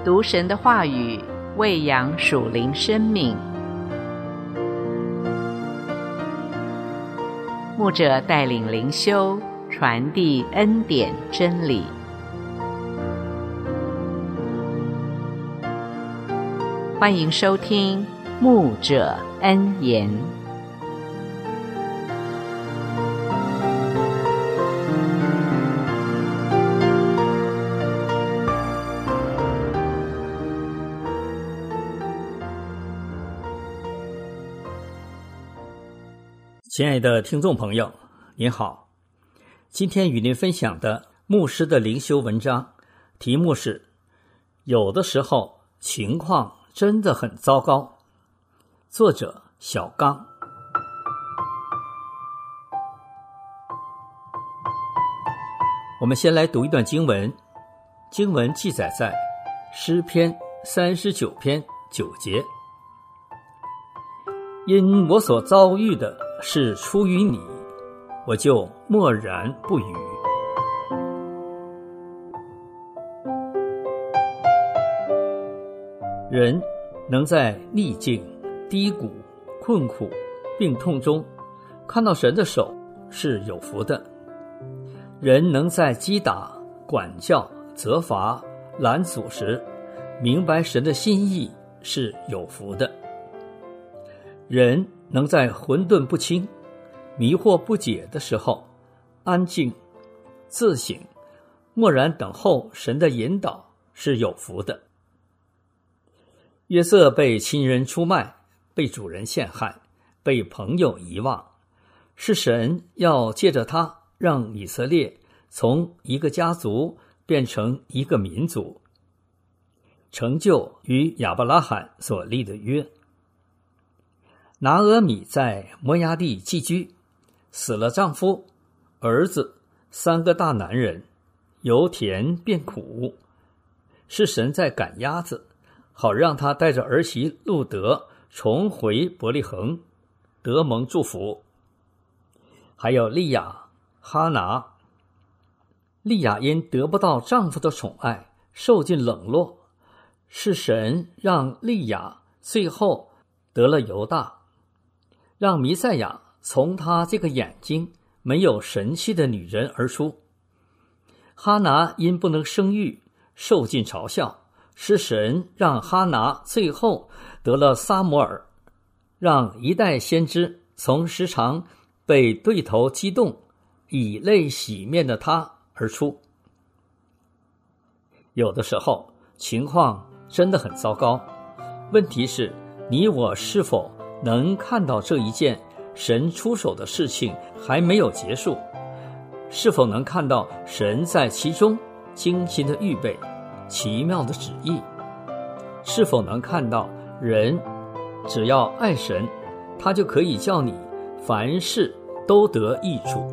读神的话语，喂养属灵生命。牧者带领灵修，传递恩典真理。欢迎收听牧者恩言。 亲爱的听众朋友，您好，今天与您分享的牧师的灵修文章，题目是有的时候情况真的很糟糕。作者小刚。我们先来读一段经文，经文记载在诗篇39篇9节。因我所遭遇的是出于你，我就默然不语。人能在逆境、低谷、困苦、病痛中看到神的手是有福的。人能在击打、管教、责罚、拦阻时明白神的心意是有福的。人能在混沌不清、迷惑不解的时候安静、自省、默然等候神的引导是有福的。约瑟被亲人出卖，被主人陷害，被朋友遗忘，是神要借着他让以色列从一个家族变成一个民族，成就与亚伯拉罕所立的约。拿俄米在摩押地寄居，死了丈夫、儿子3个大男人，由甜变苦，是神在赶鸭子，好让他带着儿媳路德重回伯利恒，得蒙祝福。还有利亚、哈拿。利亚因得不到丈夫的宠爱，受尽冷落，是神让利亚最后得了犹大，让弥赛亚从她这个眼睛没有神气的女人而出。哈拿因不能生育，受尽嘲笑，是神让哈拿最后得了撒母耳，让一代先知从时常被对头激动，以泪洗面的他而出。有的时候情况真的很糟糕，问题是你我是否能看到这一件神出手的事情还没有结束？是否能看到神在其中精心的预备、奇妙的旨意？是否能看到人只要爱神，他就可以叫你凡事都得益处？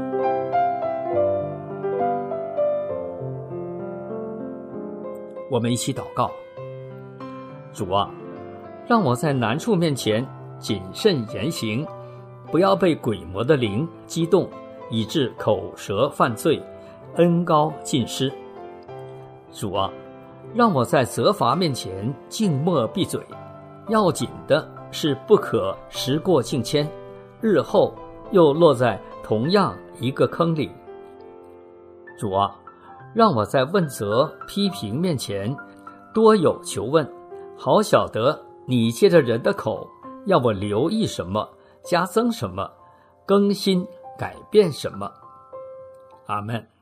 我们一起祷告。主啊，让我在难处面前谨慎言行，不要被鬼魔的灵激动，以致口舌犯罪，恩膏尽失。主啊，让我在责罚面前静默闭嘴，要紧的是不可时过境迁，日后又落在同样一个坑里。主啊，让我在问责批评面前多有求问，好晓得你借着人的口要我留意什么，加增什么，更新改变什么。阿们。